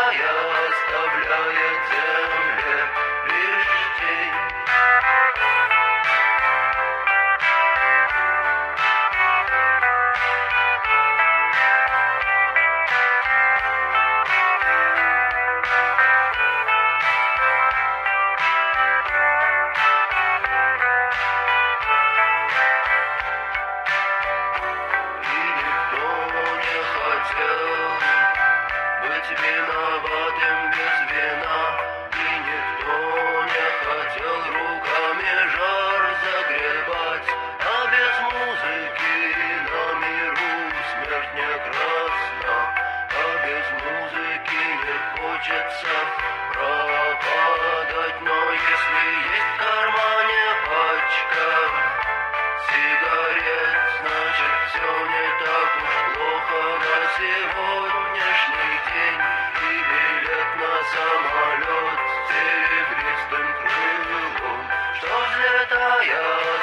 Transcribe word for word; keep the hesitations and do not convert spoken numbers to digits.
взлетая, оставляет земле лишь тень. Виноватым без вина, и никто не хотел руками жар загребать, а без музыки на миру смерть не красна, а без музыки не хочется пропадать. Но если есть в кармане пачка сигарет, значит все не так уж плохо на сегодняшний день. И билет на самолет с серебристым крылом, что взлетая